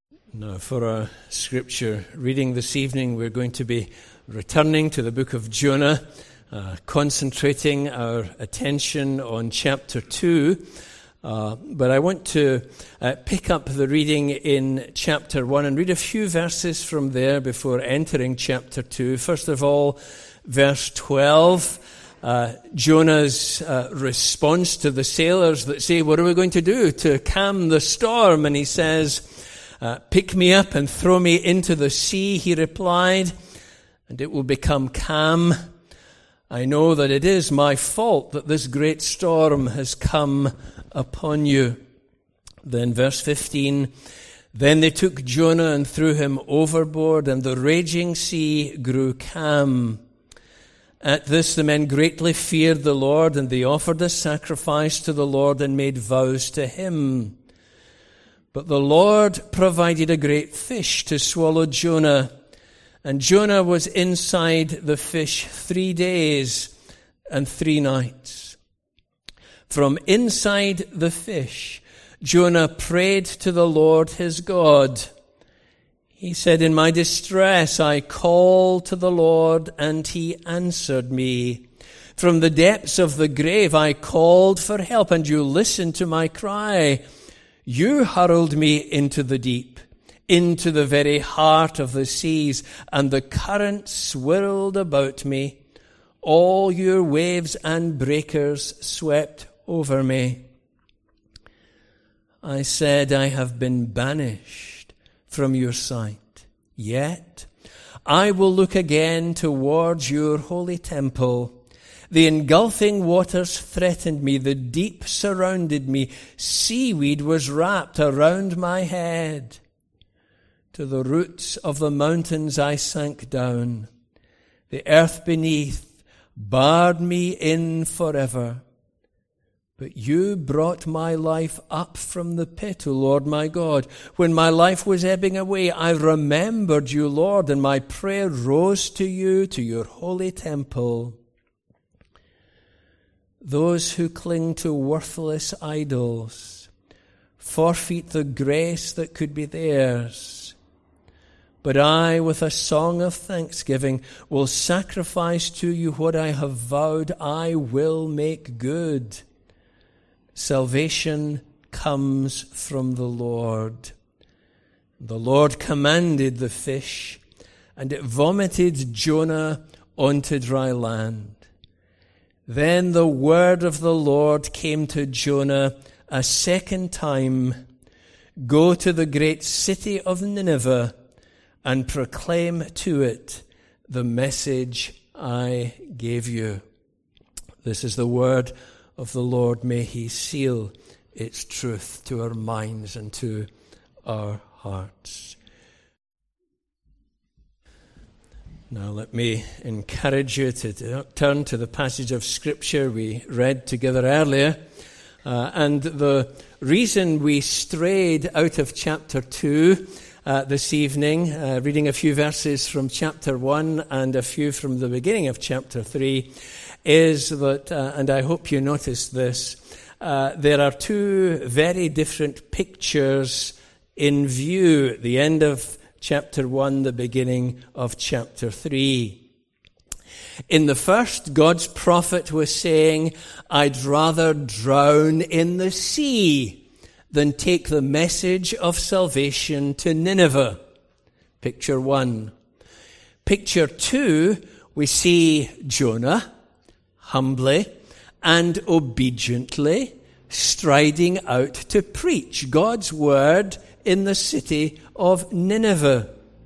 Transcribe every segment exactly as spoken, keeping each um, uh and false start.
Now, for our scripture reading this evening, we're going to be returning to the book of Jonah, uh, concentrating our attention on chapter two. Uh, but I want to uh, pick up the reading in chapter one and read a few verses from there before entering chapter two. First of all, verse twelve, uh, Jonah's uh, response to the sailors that say, "What are we going to do to calm the storm?" And he says, Uh, pick me up and throw me into the sea, he replied, and it will become calm. I know that it is my fault that this great storm has come upon you. Then verse fifteen, then they took Jonah and threw him overboard, and the raging sea grew calm. At this the men greatly feared the Lord, and they offered a sacrifice to the Lord and made vows to him. But the Lord provided a great fish to swallow Jonah, and Jonah was inside the fish three days and three nights. From inside the fish, Jonah prayed to the Lord his God. He said, "In my distress I called to the Lord, and he answered me. From the depths of the grave I called for help, and you listened to my cry. You hurled me into the deep, into the very heart of the seas, and the current swirled about me. All your waves and breakers swept over me. I said, I have been banished from your sight. Yet I will look again towards your holy temple. The engulfing waters threatened me. The deep surrounded me. Seaweed was wrapped around my head. To the roots of the mountains I sank down. The earth beneath barred me in forever. But you brought my life up from the pit, O Lord my God. When my life was ebbing away, I remembered you, Lord, and my prayer rose to you, to your holy temple. Those who cling to worthless idols forfeit the grace that could be theirs. But I, with a song of thanksgiving, will sacrifice to you what I have vowed I will make good. Salvation comes from the Lord. The Lord commanded the fish, and it vomited Jonah onto dry land. Then the word of the Lord came to Jonah a second time. Go to the great city of Nineveh and proclaim to it the message I gave you. This is the word of the Lord. May he seal its truth to our minds and to our hearts. Now let me encourage you to turn to the passage of Scripture we read together earlier. Uh, and the reason we strayed out of chapter two uh, this evening, uh, reading a few verses from chapter one and a few from the beginning of chapter three, is that, uh, and I hope you noticed this, uh, there are two very different pictures in view at the end of chapter one, the beginning of chapter three. In the first, God's prophet was saying, I'd rather drown in the sea than take the message of salvation to Nineveh. Picture one. Picture two, we see Jonah humbly and obediently striding out to preach God's word in the city of Nineveh.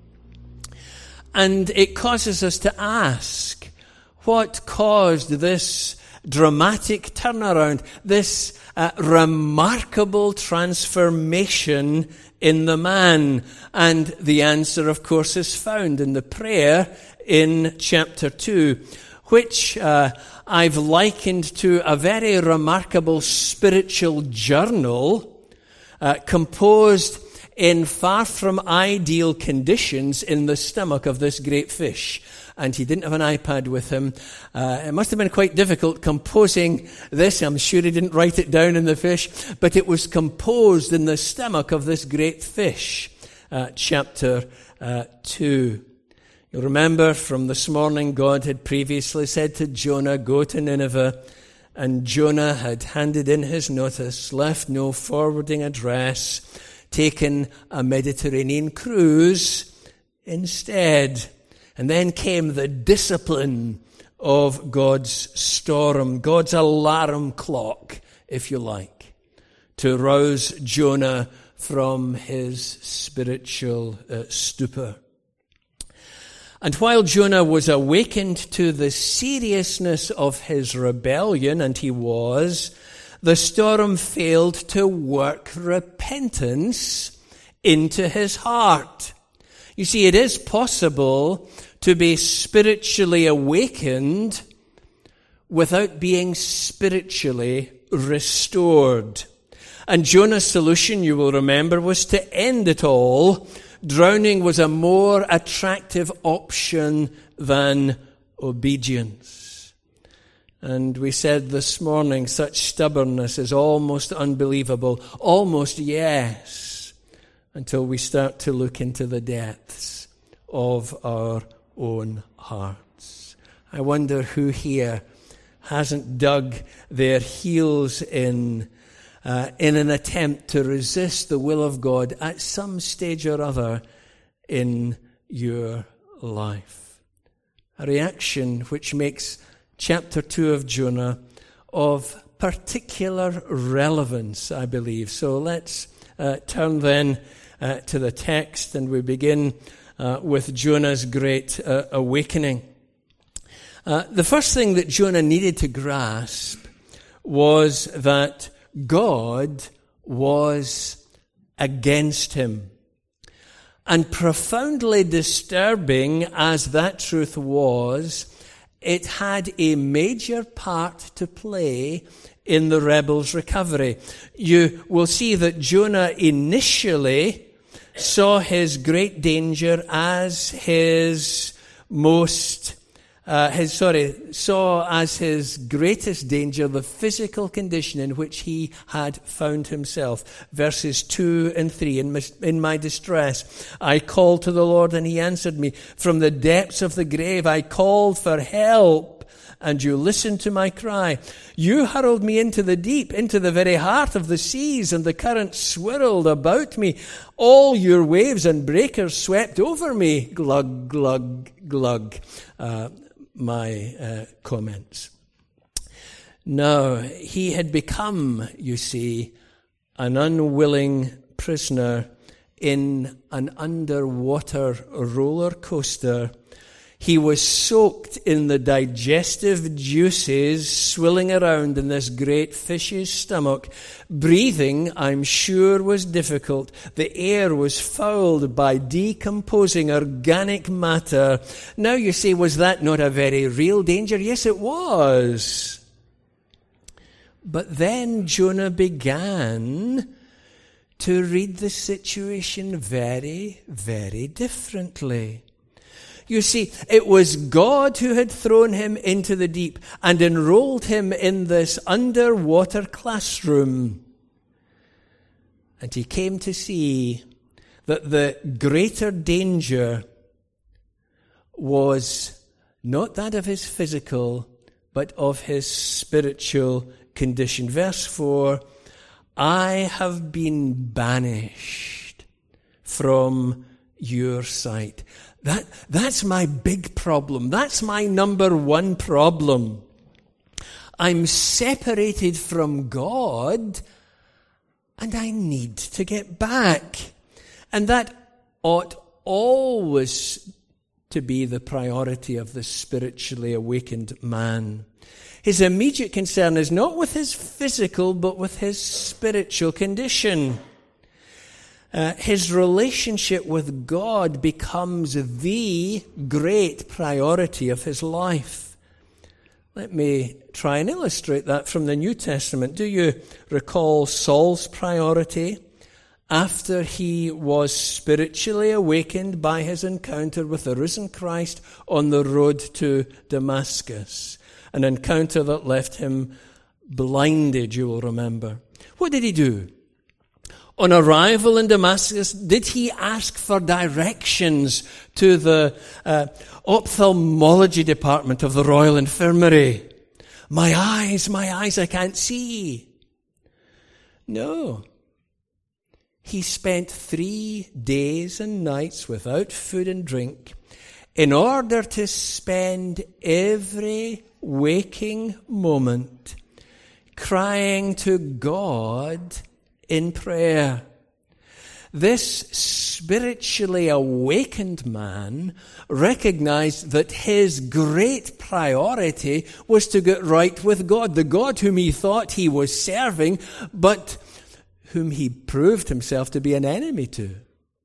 And it causes us to ask, what caused this dramatic turnaround, this uh, remarkable transformation in the man? And the answer, of course, is found in the prayer in chapter two, which uh, I've likened to a very remarkable spiritual journal uh, composed in far from ideal conditions in the stomach of this great fish. And he didn't have an iPad with him. Uh, it must have been quite difficult composing this. I'm sure he didn't write it down in the fish, but it was composed in the stomach of this great fish. uh, chapter uh, two. You'll remember from this morning, God had previously said to Jonah, go to Nineveh, and Jonah had handed in his notice, left no forwarding address, taken a Mediterranean cruise instead. And then came the discipline of God's storm, God's alarm clock, if you like, to rouse Jonah from his spiritual uh, stupor. And while Jonah was awakened to the seriousness of his rebellion, and he was, the storm failed to work repentance into his heart. You see, it is possible to be spiritually awakened without being spiritually restored. And Jonah's solution, you will remember, was to end it all. Drowning was a more attractive option than obedience. And we said this morning, such stubbornness is almost unbelievable, almost yes, until we start to look into the depths of our own hearts. I wonder who here hasn't dug their heels in Uh, in an attempt to resist the will of God at some stage or other in your life. A reaction which makes chapter two of Jonah of particular relevance, I believe. So let's uh, turn then uh, to the text, and we begin uh, with Jonah's great uh, awakening. Uh, the first thing that Jonah needed to grasp was that God was against him. And profoundly disturbing as that truth was, it had a major part to play in the rebels' recovery. You will see that Jonah initially saw his great danger as his most Uh, his, sorry, saw as his greatest danger the physical condition in which he had found himself. Verses two and three, in my, in my distress, I called to the Lord and he answered me. From the depths of the grave I called for help, and you listened to my cry. You hurled me into the deep, into the very heart of the seas, and the current swirled about me. All your waves and breakers swept over me. Glug, glug, glug. Uh, my uh, comments. Now, he had become, you see, an unwilling prisoner in an underwater roller coaster. He was soaked in the digestive juices swilling around in this great fish's stomach. Breathing, I'm sure, was difficult. The air was fouled by decomposing organic matter. Now you say, was that not a very real danger? Yes, it was. But then Jonah began to read the situation very, very differently. You see, it was God who had thrown him into the deep and enrolled him in this underwater classroom. And he came to see that the greater danger was not that of his physical, but of his spiritual condition. Verse four, I have been banished from your sight. That, that's my big problem. That's my number one problem. I'm separated from God, and I need to get back. And that ought always to be the priority of the spiritually awakened man. His immediate concern is not with his physical, but with his spiritual condition. Uh, his relationship with God becomes the great priority of his life. Let me try and illustrate that from the New Testament. Do you recall Saul's priority after he was spiritually awakened by his encounter with the risen Christ on the road to Damascus? An encounter that left him blinded, you will remember. What did he do? On arrival in Damascus, did he ask for directions to the uh, ophthalmology department of the Royal Infirmary? My eyes, my eyes, I can't see. No. He spent three days and nights without food and drink in order to spend every waking moment crying to God in prayer. This spiritually awakened man recognized that his great priority was to get right with God, the God whom he thought he was serving, but whom he proved himself to be an enemy to.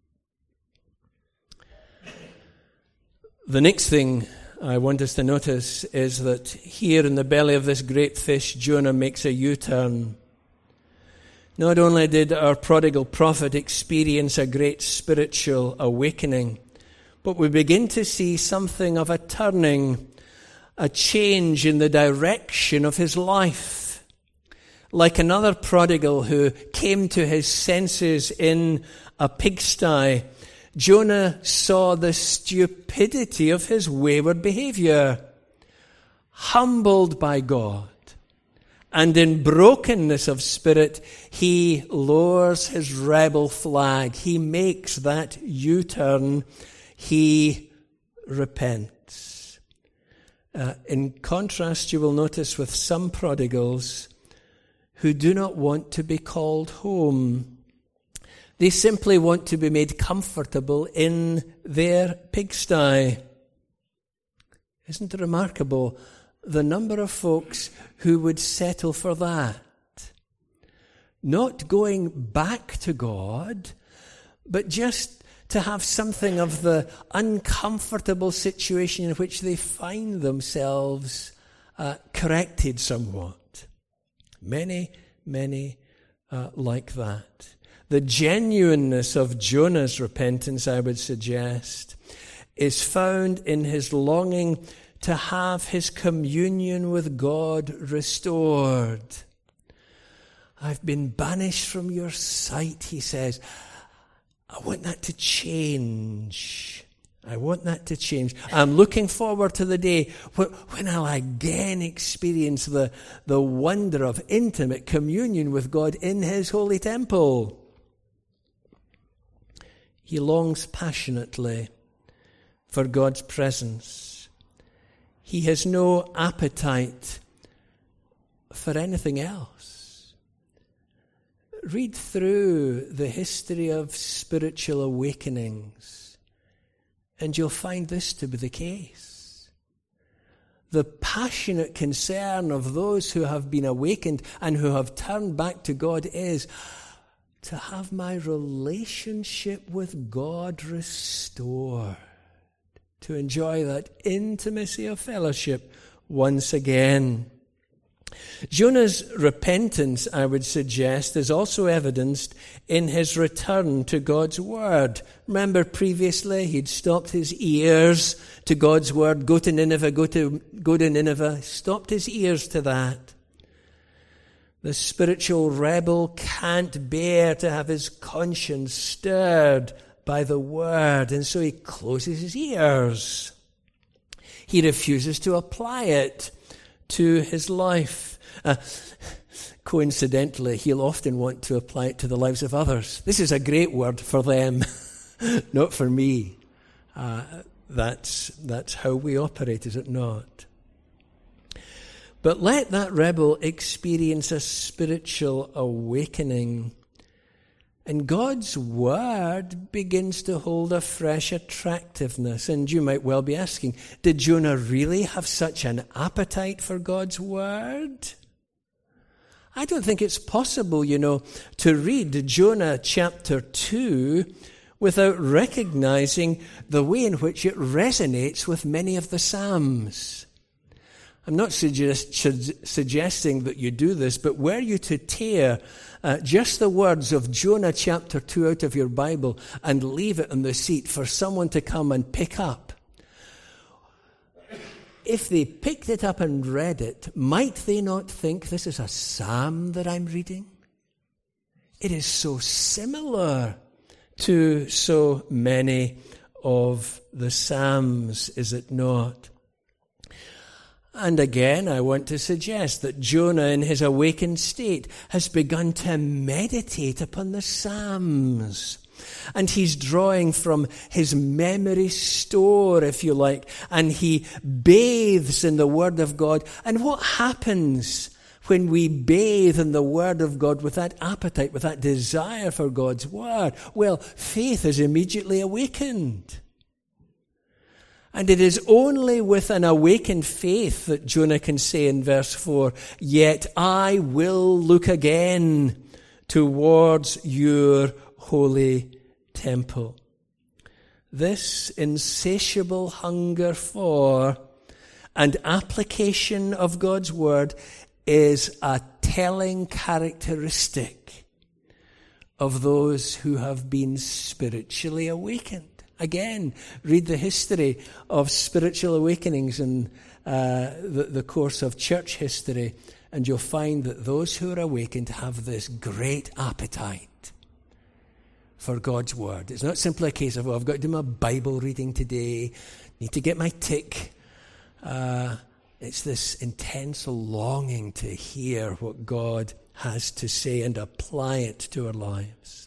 The next thing I want us to notice is that here in the belly of this great fish, Jonah makes a U-turn. Not only did our prodigal prophet experience a great spiritual awakening, but we begin to see something of a turning, a change in the direction of his life. Like another prodigal who came to his senses in a pigsty, Jonah saw the stupidity of his wayward behavior. Humbled by God, and in brokenness of spirit, he lowers his rebel flag. He makes that U-turn. He repents. Uh, in contrast, you will notice with some prodigals who do not want to be called home. They simply want to be made comfortable in their pigsty. Isn't it remarkable the number of folks who would settle for that? Not going back to God, but just to have something of the uncomfortable situation in which they find themselves uh, corrected somewhat. Many, many uh, like that. The genuineness of Jonah's repentance, I would suggest, is found in his longing to have his communion with God restored. I've been banished from your sight, he says. I want that to change. I want that to change. I'm looking forward to the day when, when I'll again experience the, the wonder of intimate communion with God in his holy temple. He longs passionately for God's presence. He has no appetite for anything else. Read through the history of spiritual awakenings, and you'll find this to be the case. The passionate concern of those who have been awakened and who have turned back to God is to have my relationship with God restored, to enjoy that intimacy of fellowship once again. Jonah's repentance, I would suggest, is also evidenced in his return to God's word. Remember previously he'd stopped his ears to God's word. Go to Nineveh, go to, go to Nineveh. Stopped his ears to that. The spiritual rebel can't bear to have his conscience stirred by the word, and so he closes his ears. He refuses to apply it to his life. Uh, coincidentally, he'll often want to apply it to the lives of others. This is a great word for them, not for me. Uh, that's, that's how we operate, is it not? But let that rebel experience a spiritual awakening, and God's word begins to hold a fresh attractiveness. And you might well be asking, did Jonah really have such an appetite for God's word? I don't think it's possible, you know, to read Jonah chapter two without recognizing the way in which it resonates with many of the Psalms. I'm not suggest, suggesting that you do this, but were you to tear uh, just the words of Jonah chapter two out of your Bible and leave it on the seat for someone to come and pick up, if they picked it up and read it, might they not think this is a psalm that I'm reading? It is so similar to so many of the Psalms, is it not? And again, I want to suggest that Jonah, in his awakened state, has begun to meditate upon the Psalms. And he's drawing from his memory store, if you like, and he bathes in the Word of God. And what happens when we bathe in the Word of God with that appetite, with that desire for God's Word? Well, faith is immediately awakened. And it is only with an awakened faith that Jonah can say in verse four, "Yet I will look again towards your holy temple." This insatiable hunger for and application of God's Word is a telling characteristic of those who have been spiritually awakened. Again, read the history of spiritual awakenings in uh, the, the course of church history, and you'll find that those who are awakened have this great appetite for God's Word. It's not simply a case of, oh, I've got to do my Bible reading today, need to get my tick. Uh, it's this intense longing to hear what God has to say and apply it to our lives.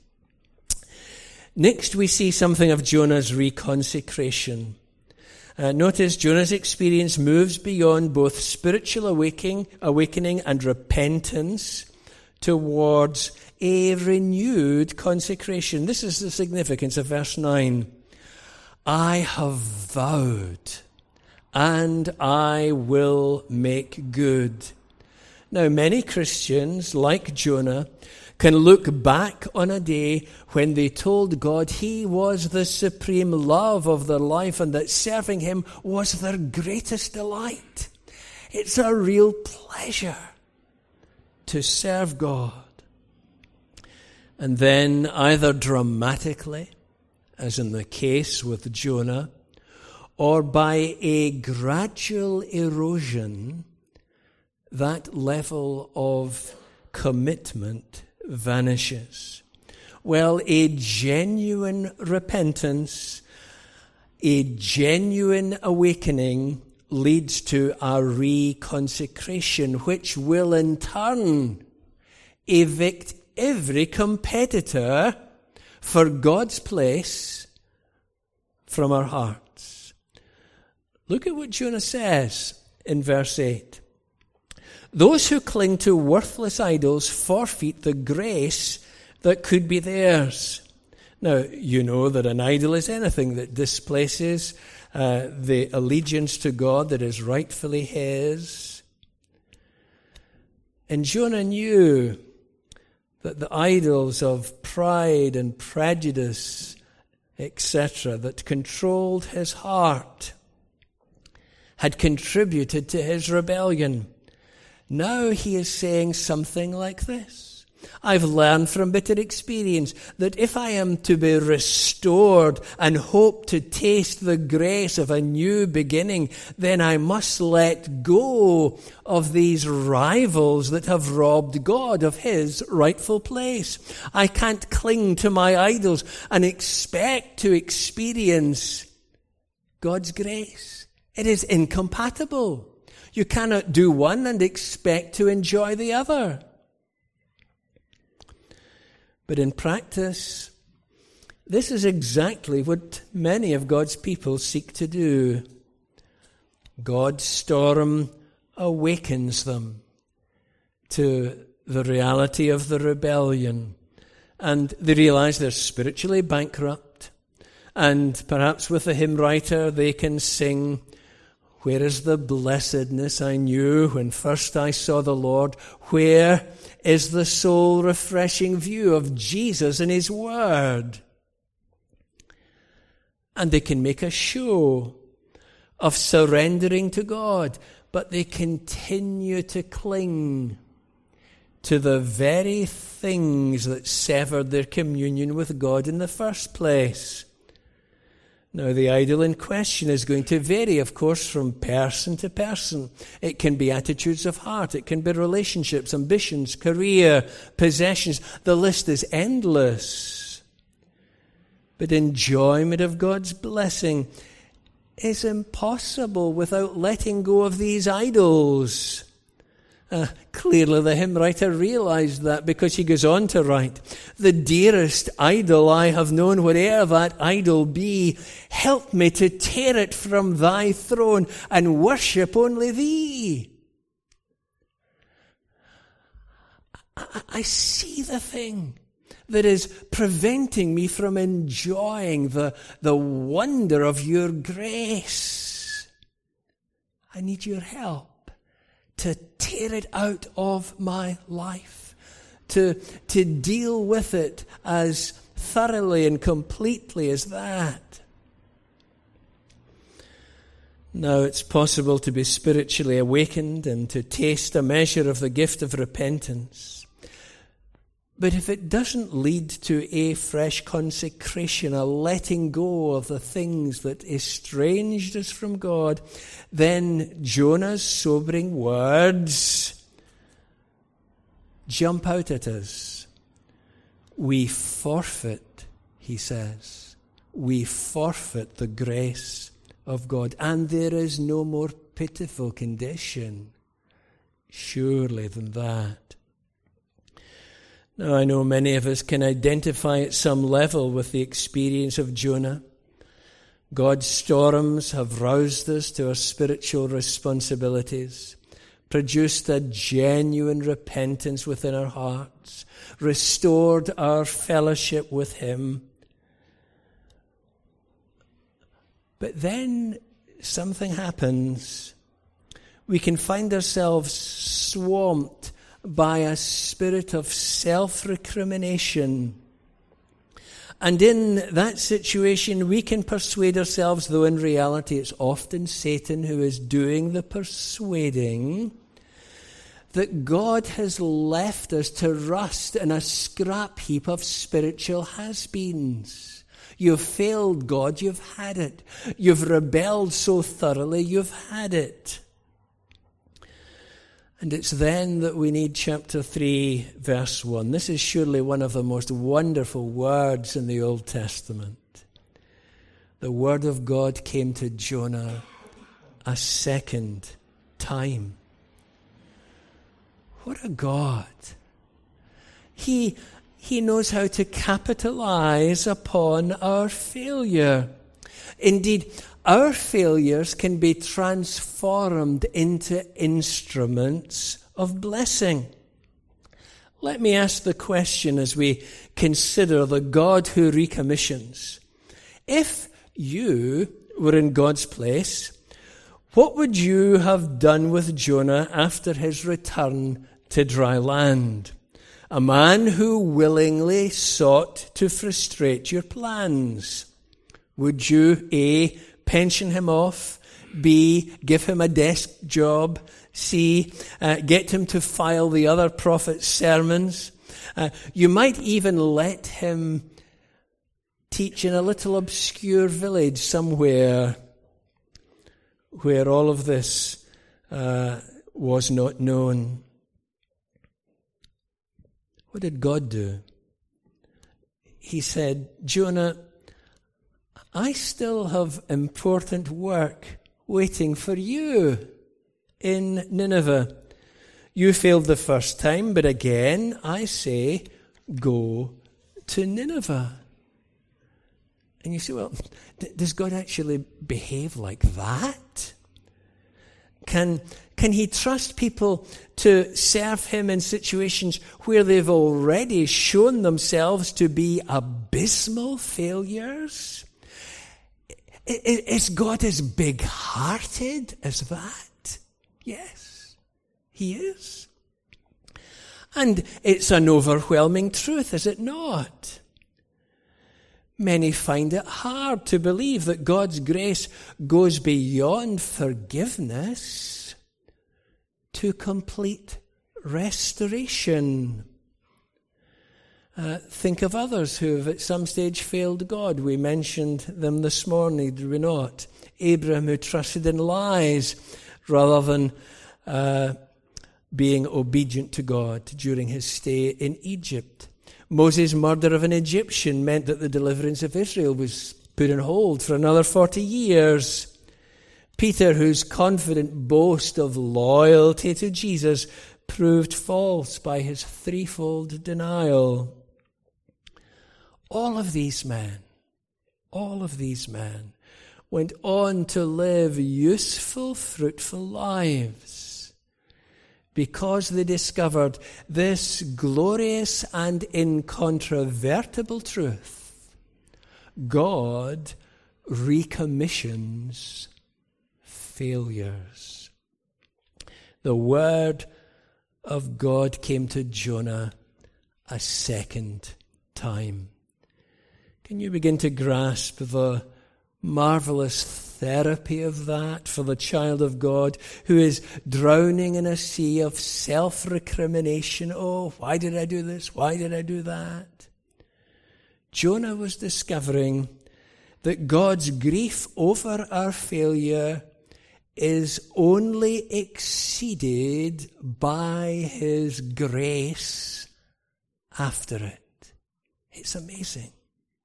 Next, we see something of Jonah's reconsecration. Uh, notice Jonah's experience moves beyond both spiritual awakening, awakening and repentance towards a renewed consecration. This is the significance of verse nine. "I have vowed, and I will make good." Now, many Christians, like Jonah, can look back on a day when they told God He was the supreme love of their life and that serving Him was their greatest delight. It's a real pleasure to serve God. And then, either dramatically, as in the case with Jonah, or by a gradual erosion, that level of commitment vanishes. Well, a genuine repentance, a genuine awakening leads to a reconsecration, which will in turn evict every competitor for God's place from our hearts. Look at what Jonah says in verse eight. "Those who cling to worthless idols forfeit the grace that could be theirs." Now, you know that an idol is anything that displaces uh, the allegiance to God that is rightfully His. And Jonah knew that the idols of pride and prejudice, et cetera, that controlled his heart had contributed to his rebellion. Now he is saying something like this. I've learned from bitter experience that if I am to be restored and hope to taste the grace of a new beginning, then I must let go of these rivals that have robbed God of His rightful place. I can't cling to my idols and expect to experience God's grace. It is incompatible. You cannot do one and expect to enjoy the other. But in practice, this is exactly what many of God's people seek to do. God's storm awakens them to the reality of the rebellion, and they realize they're spiritually bankrupt. And perhaps with the hymn writer, they can sing, "Where is the blessedness I knew when first I saw the Lord? Where is the soul-refreshing view of Jesus and His Word?" And they can make a show of surrendering to God, but they continue to cling to the very things that severed their communion with God in the first place. Now, the idol in question is going to vary, of course, from person to person. It can be attitudes of heart. It can be relationships, ambitions, career, possessions. The list is endless. But enjoyment of God's blessing is impossible without letting go of these idols. Uh, clearly the hymn writer realized that, because he goes on to write, "The dearest idol I have known, whate'er that idol be, help me to tear it from thy throne and worship only thee." I, I see the thing that is preventing me from enjoying the, the wonder of your grace. I need your help to tear it out of my life, to, to deal with it as thoroughly and completely as that. Now, it's possible to be spiritually awakened and to taste a measure of the gift of repentance. But if it doesn't lead to a fresh consecration, a letting go of the things that estranged us from God, then Jonah's sobering words jump out at us. We forfeit, he says, we forfeit the grace of God, and there is no more pitiful condition, surely, than that. Now, I know many of us can identify at some level with the experience of Jonah. God's storms have roused us to our spiritual responsibilities, produced a genuine repentance within our hearts, restored our fellowship with Him. But then something happens. We can find ourselves swamped by a spirit of self-recrimination. And in that situation, we can persuade ourselves, though in reality it's often Satan who is doing the persuading, that God has left us to rust in a scrap heap of spiritual has-beens. You've failed God, you've had it. You've rebelled so thoroughly, you've had it. And it's then that we need chapter three, verse one. This is surely one of the most wonderful words in the Old Testament. The word of God came to Jonah a second time. What a God. He, he knows how to capitalize upon our failure. Indeed, our failures can be transformed into instruments of blessing. Let me ask the question as we consider the God who recommissions. If you were in God's place, what would you have done with Jonah after his return to dry land? A man who willingly sought to frustrate your plans. Would you, A, pension him off, B, give him a desk job, C, uh, get him to file the other prophet's sermons? Uh, you might even let him teach in a little obscure village somewhere where all of this uh, was not known. What did God do? He said, Jonah, I still have important work waiting for you in Nineveh. You failed the first time, but again, I say, go to Nineveh. And you say, well, d- does God actually behave like that? Can, can he trust people to serve him in situations where they've already shown themselves to be abysmal failures? Is God as big-hearted as that? Yes, he is. And it's an overwhelming truth, is it not? Many find it hard to believe that God's grace goes beyond forgiveness to complete restoration. Uh, think of others who have at some stage failed God. We mentioned them this morning, did we not? Abraham, who trusted in lies rather than uh, being obedient to God during his stay in Egypt. Moses' murder of an Egyptian meant that the deliverance of Israel was put on hold for another forty years. Peter, whose confident boast of loyalty to Jesus proved false by his threefold denial. All of these men, all of these men went on to live useful, fruitful lives because they discovered this glorious and incontrovertible truth. God recommissions failures. The word of God came to Jonah a second time. Can you begin to grasp the marvelous therapy of that for the child of God who is drowning in a sea of self-recrimination? Oh, why did I do this? Why did I do that? Jonah was discovering that God's grief over our failure is only exceeded by his grace after it. It's amazing.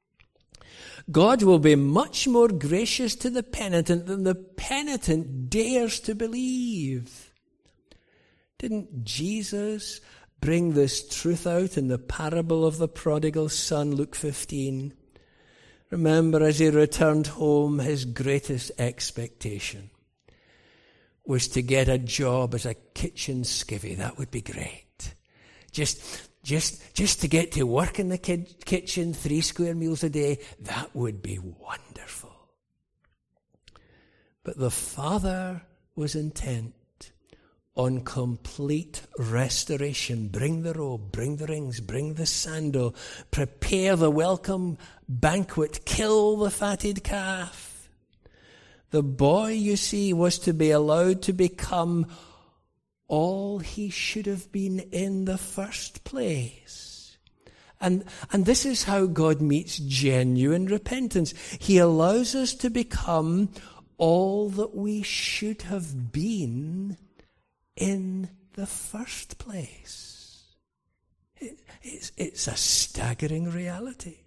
God will be much more gracious to the penitent than the penitent dares to believe. Didn't Jesus bring this truth out in the parable of the prodigal son, Luke fifteen? Remember, as he returned home, his greatest expectation was to get a job as a kitchen skivvy. That would be great. Just Just, just to get to work in the kid, kitchen, three square meals a day, that would be wonderful. But the Father was intent on complete restoration. Bring the robe, bring the rings, bring the sandal, prepare the welcome banquet, kill the fatted calf. The boy, you see, was to be allowed to become all he should have been in the first place. And, and this is how God meets genuine repentance. He allows us to become all that we should have been in the first place. It, it's, it's a staggering reality.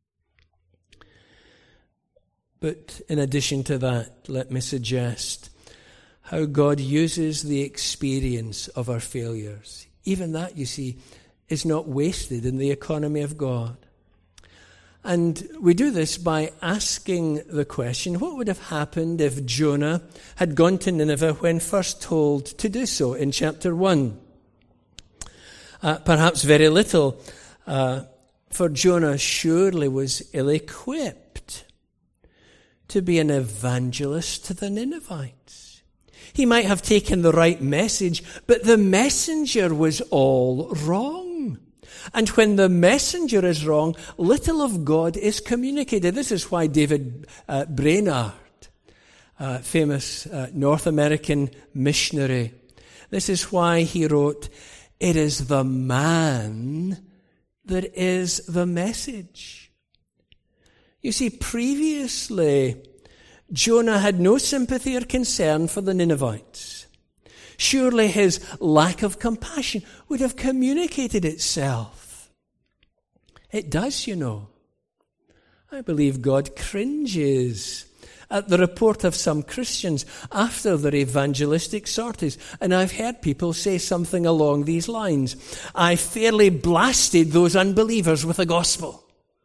But in addition to that, let me suggest how God uses the experience of our failures. Even that, you see, is not wasted in the economy of God. And we do this by asking the question, what would have happened if Jonah had gone to Nineveh when first told to do so in chapter one? Uh, perhaps very little, uh, for Jonah surely was ill-equipped to be an evangelist to the Ninevites. He might have taken the right message, but the messenger was all wrong. And when the messenger is wrong, little of God is communicated. This is why David uh, Brainerd, uh, famous uh, North American missionary, this is why he wrote, "It is the man that is the message." You see, previously, Jonah had no sympathy or concern for the Ninevites. Surely his lack of compassion would have communicated itself. It does, you know. I believe God cringes at the report of some Christians after their evangelistic sorties. And I've heard people say something along these lines. I fairly blasted those unbelievers with the gospel.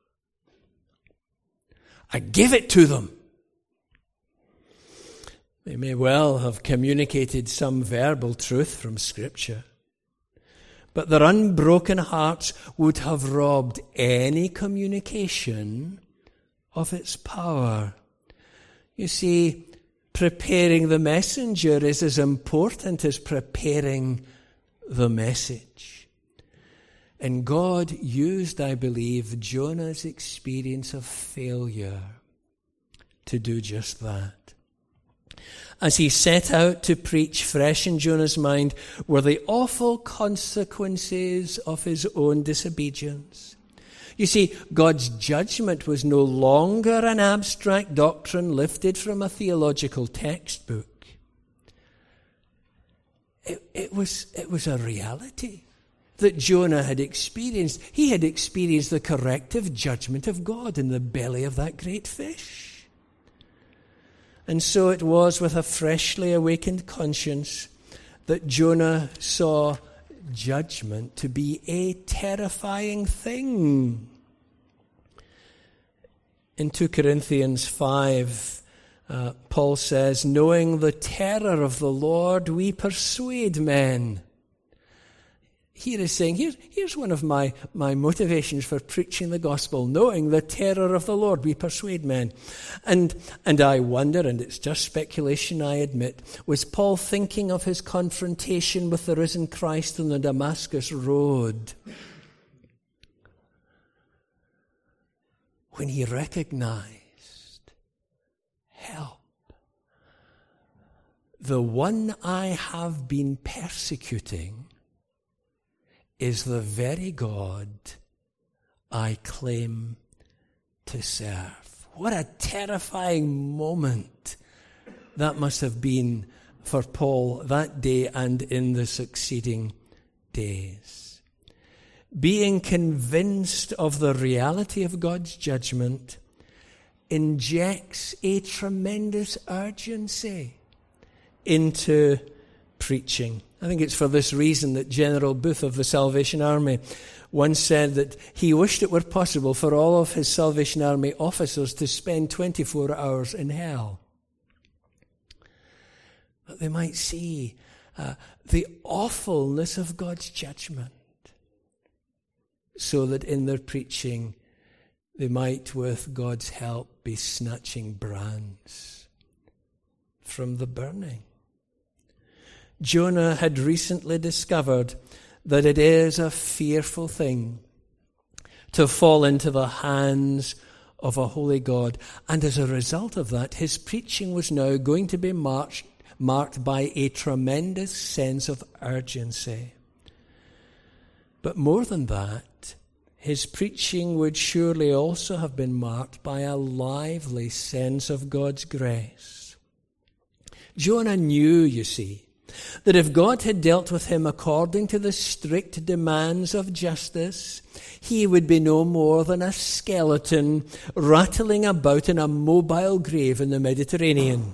I gave it to them. They may well have communicated some verbal truth from Scripture, but their unbroken hearts would have robbed any communication of its power. You see, preparing the messenger is as important as preparing the message. And God used, I believe, Jonah's experience of failure to do just that. As he set out to preach, fresh in Jonah's mind were the awful consequences of his own disobedience. You see, God's judgment was no longer an abstract doctrine lifted from a theological textbook. It, it was, it was a reality that Jonah had experienced. He had experienced the corrective judgment of God in the belly of that great fish. And so it was with a freshly awakened conscience that Jonah saw judgment to be a terrifying thing. In Second Corinthians five, uh, Paul says, knowing the terror of the Lord, we persuade men. Here is saying, here, here's one of my, my motivations for preaching the gospel. Knowing the terror of the Lord, we persuade men. And, and I wonder, and it's just speculation, I admit, was Paul thinking of his confrontation with the risen Christ on the Damascus road, when he recognized, help, the one I have been persecuting is the very God I claim to serve. What a terrifying moment that must have been for Paul that day and in the succeeding days. Being convinced of the reality of God's judgment injects a tremendous urgency into preaching. I think it's for this reason that General Booth of the Salvation Army once said that he wished it were possible for all of his Salvation Army officers to spend twenty-four hours in hell. That they might see uh, the awfulness of God's judgment, so that in their preaching they might, with God's help, be snatching brands from the burning. Jonah had recently discovered that it is a fearful thing to fall into the hands of a holy God. And as a result of that, his preaching was now going to be marked, marked by a tremendous sense of urgency. But more than that, his preaching would surely also have been marked by a lively sense of God's grace. Jonah knew, you see, that if God had dealt with him according to the strict demands of justice, he would be no more than a skeleton rattling about in a mobile grave in the Mediterranean.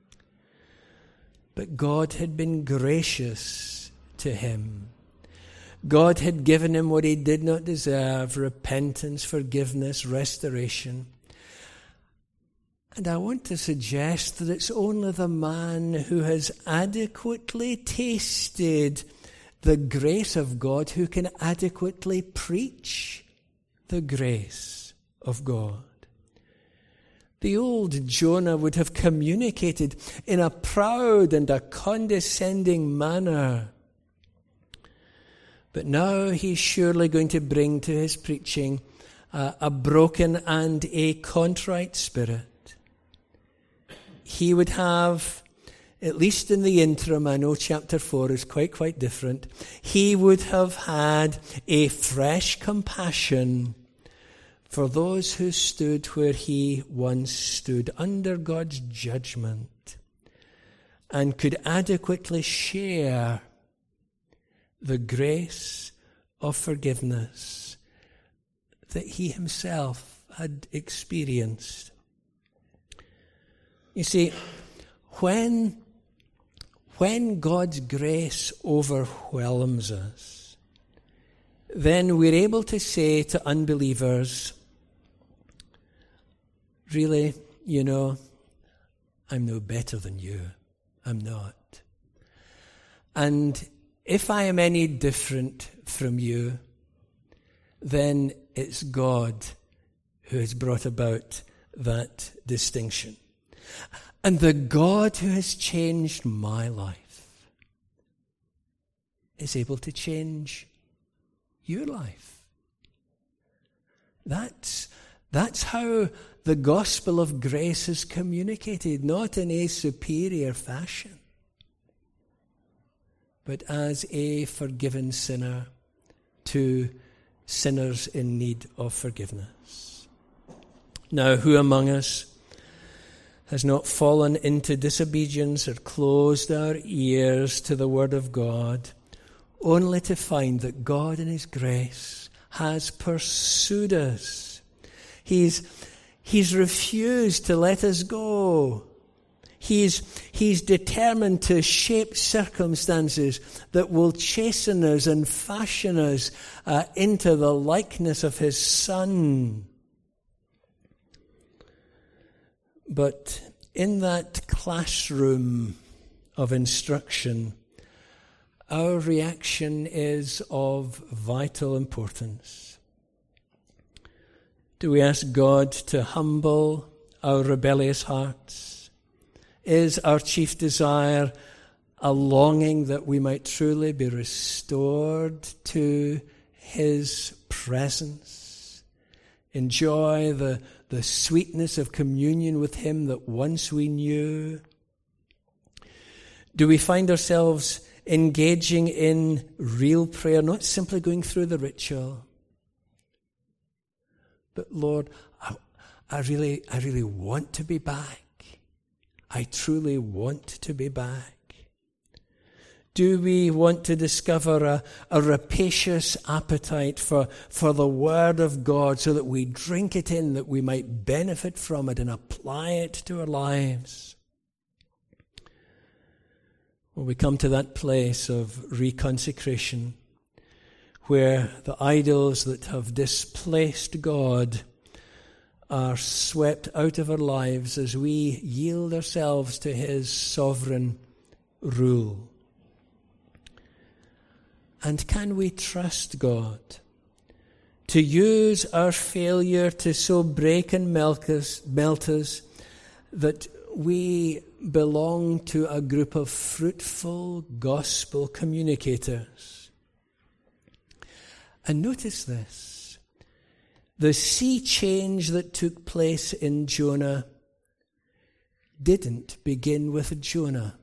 But God had been gracious to him. God had given him what he did not deserve: repentance, forgiveness, restoration. And I want to suggest that it's only the man who has adequately tasted the grace of God who can adequately preach the grace of God. The old Jonah would have communicated in a proud and a condescending manner. But now he's surely going to bring to his preaching uh, a broken and a contrite spirit. He would have, at least in the interim, I know chapter four is quite, quite different, he would have had a fresh compassion for those who stood where he once stood, under God's judgment, and could adequately share the grace of forgiveness that he himself had experienced. You see, when, when God's grace overwhelms us, then we're able to say to unbelievers, really, you know, I'm no better than you. I'm not. And if I am any different from you, then it's God who has brought about that distinction. And the God who has changed my life is able to change your life. That's, that's how the gospel of grace is communicated, not in a superior fashion, but as a forgiven sinner to sinners in need of forgiveness. Now, who among us has not fallen into disobedience or closed our ears to the word of God, only to find that God in his grace has pursued us? He's, he's refused to let us go. He's, he's determined to shape circumstances that will chasten us and fashion us uh, into the likeness of his Son. But in that classroom of instruction, our reaction is of vital importance. Do we ask God to humble our rebellious hearts? Is our chief desire a longing that we might truly be restored to his presence? Enjoy the, the sweetness of communion with him that once we knew? Do we find ourselves engaging in real prayer, not simply going through the ritual? But Lord, I, I really, I really want to be back. I truly want to be back. Do we want to discover a, a rapacious appetite for, for the Word of God so that we drink it in, that we might benefit from it and apply it to our lives? Well, we come to that place of reconsecration where the idols that have displaced God are swept out of our lives as we yield ourselves to his sovereign rule. And can we trust God to use our failure to so break and melt us, melt us that we belong to a group of fruitful gospel communicators? And notice this. The sea change that took place in Jonah didn't begin with Jonah.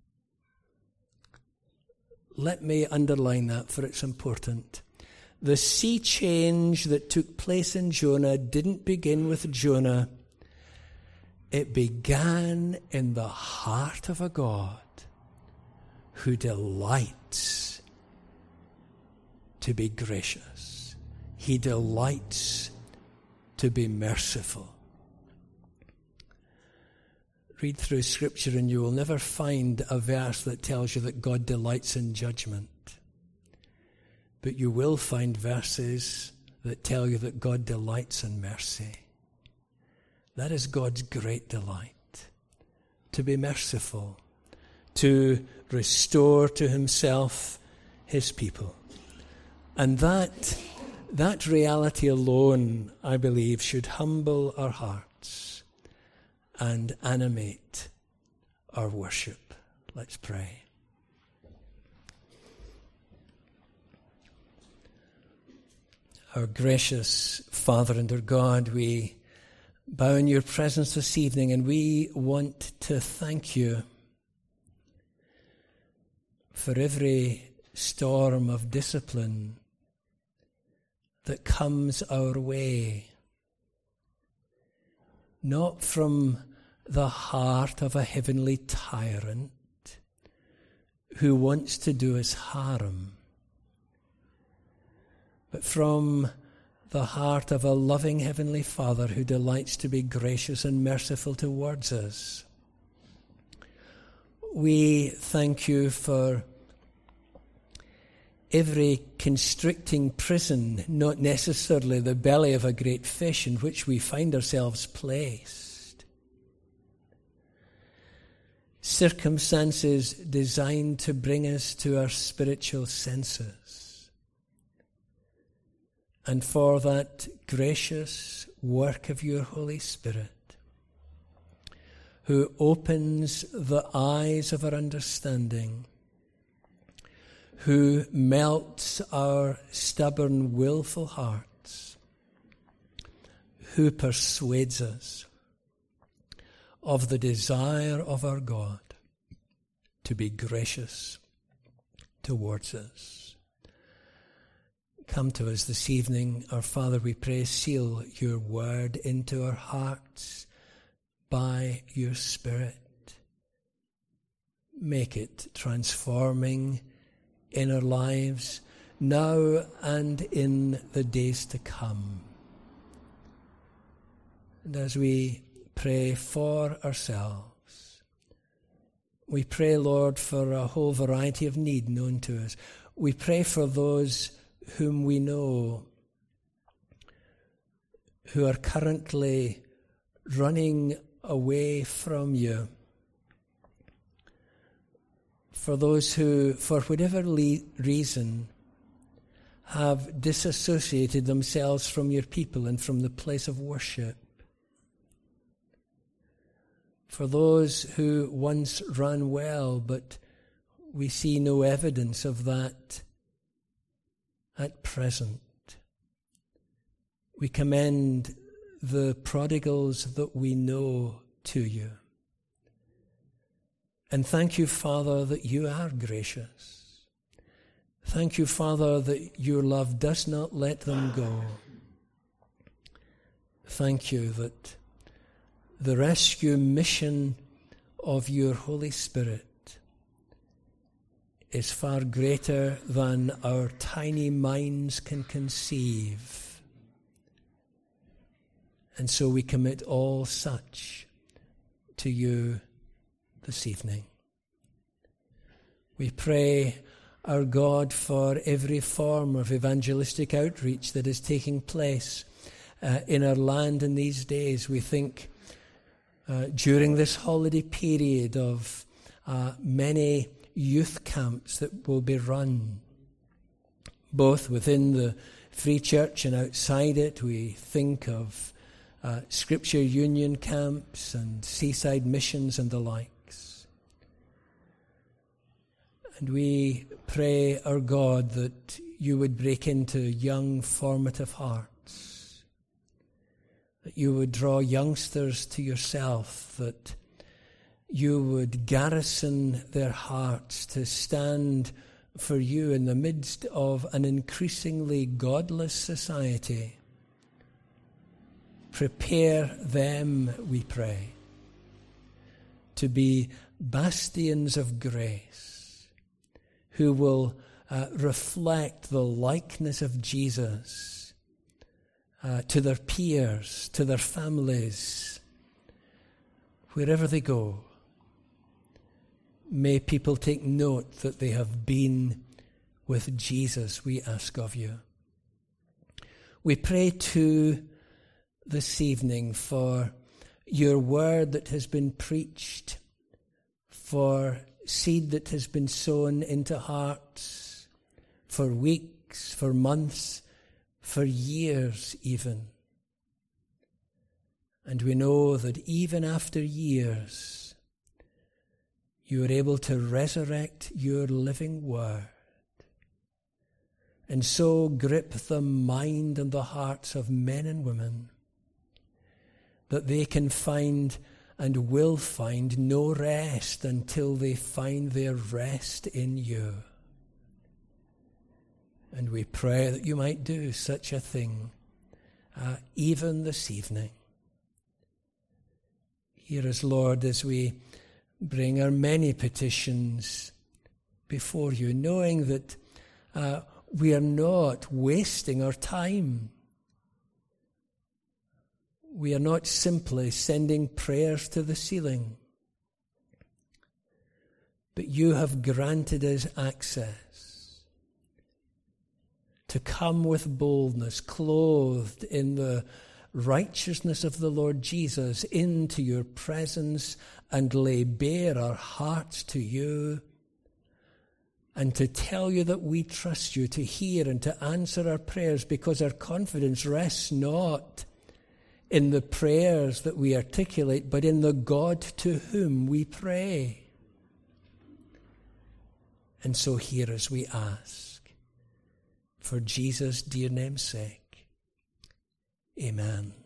Let me underline that, for it's important. The sea change that took place in Jonah didn't begin with Jonah. It began in the heart of a God who delights to be gracious. He delights to be merciful. Read through Scripture and you will never find a verse that tells you that God delights in judgment. But you will find verses that tell you that God delights in mercy. That is God's great delight, to be merciful, to restore to himself his people. And that, that reality alone, I believe, should humble our hearts and animate our worship. Let's pray. Our gracious Father and our God, we bow in your presence this evening, and we want to thank you for every storm of discipline that comes our way, not from the heart of a heavenly tyrant who wants to do us harm, but from the heart of a loving Heavenly Father who delights to be gracious and merciful towards us. We thank you for every constricting prison, not necessarily the belly of a great fish, in which we find ourselves placed. Circumstances designed to bring us to our spiritual senses. And for that gracious work of your Holy Spirit, who opens the eyes of our understanding, who melts our stubborn, willful hearts, who persuades us of the desire of our God to be gracious towards us. come to us this evening. Our Father, we pray, seal your word into our hearts by your Spirit. Make it transforming in our lives now and in the days to come. And as we pray for ourselves, we pray, Lord, for a whole variety of need known to us. We pray for those whom we know who are currently running away from you. For those who, for whatever le- reason, have disassociated themselves from your people and from the place of worship. For those who once ran well, but we see no evidence of that at present. We commend the prodigals that we know to you. And thank you, Father, that you are gracious. Thank you, Father, that your love does not let them go. Thank you that the rescue mission of your Holy Spirit is far greater than our tiny minds can conceive. And so we commit all such to you this evening. We pray, our God, for every form of evangelistic outreach that is taking place uh, in our land in these days. We think uh, during this holiday period of uh, many youth camps that will be run, both within the Free Church and outside it. We think of uh, Scripture Union camps and seaside missions and the likes. And we pray, our God, that you would break into young formative hearts, that you would draw youngsters to yourself, that you would garrison their hearts to stand for you in the midst of an increasingly godless society. Prepare them, we pray, to be bastions of grace, who will uh, reflect the likeness of Jesus uh, to their peers, to their families, wherever they go. May people take note that they have been with Jesus, we ask of you. We pray too this evening for your word that has been preached, for seed that has been sown into hearts for weeks, for months, for years even. And we know that even after years, you are able to resurrect your living word, and so grip the mind and the hearts of men and women that they can find and will find no rest until they find their rest in you. And we pray that you might do such a thing uh, even this evening. Hear us, Lord, as we bring our many petitions before you, knowing that uh, we are not wasting our time. We are not simply sending prayers to the ceiling, but you have granted us access to come with boldness, clothed in the righteousness of the Lord Jesus, into your presence and lay bare our hearts to you, and to tell you that we trust you to hear and to answer our prayers, because our confidence rests not in the prayers that we articulate, but in the God to whom we pray. And so hear us, we ask, for Jesus' dear name's sake. Amen.